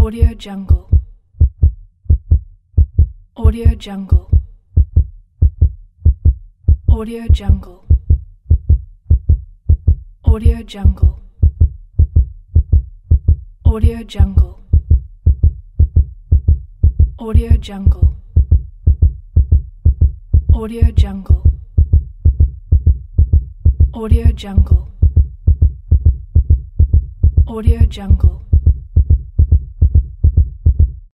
Audio Jungle. Audio Jungle. Audio Jungle. Audio Jungle. Audio Jungle. Audio Jungle. Audio Jungle. Audio Jungle. Audio Jungle.